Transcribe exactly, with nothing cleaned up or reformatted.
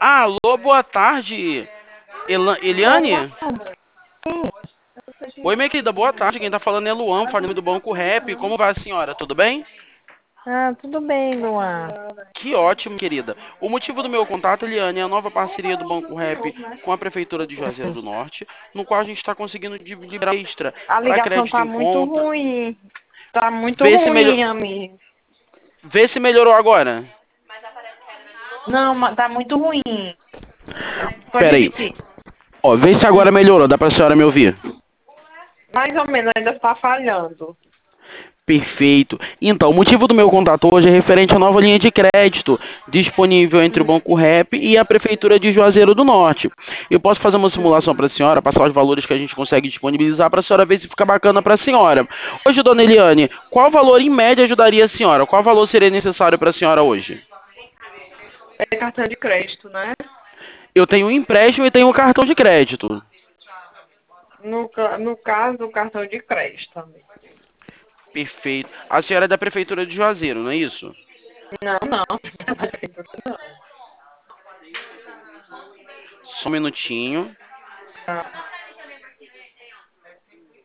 Alô, boa tarde. Elan- Olá, Eliane? sim. Oi, minha querida, boa tarde. Quem tá falando é Luan, falando do Banco Rap. Como vai a senhora? Tudo bem? Ah, tudo bem, Luan. Que ótimo, querida. O motivo do meu contato, Eliane, é a nova parceria do Banco Rap com a Prefeitura de Juazeiro do Norte, no qual a gente está conseguindo di- liberar extra A para ligação crédito tá em muito conta. ruim. Tá muito Vê se, melhor... ruim, amigo. Vê se melhorou agora. Não, ma- tá muito ruim. Pode Pera aí. repetir. Ó, vê se agora Hum, melhorou. Dá pra senhora me ouvir? mais ou menos, ainda está falhando. Perfeito. Então, o motivo do meu contato hoje é referente à nova linha de crédito disponível entre o Hum, Banco Rap e a Prefeitura de Juazeiro do Norte. Eu posso fazer uma hum. simulação para a senhora, passar os valores que a gente consegue disponibilizar para a senhora ver se fica bacana para a senhora. Hoje, dona Eliane, qual valor em média ajudaria a senhora? Qual valor seria necessário para a senhora hoje? É cartão de crédito, né? Eu tenho um empréstimo e tenho um cartão de crédito. No, ca- no caso, o cartão de crédito, amigo. Perfeito. A senhora é da Prefeitura de Juazeiro, não é isso? Não, não. Não. Só um minutinho. Tá.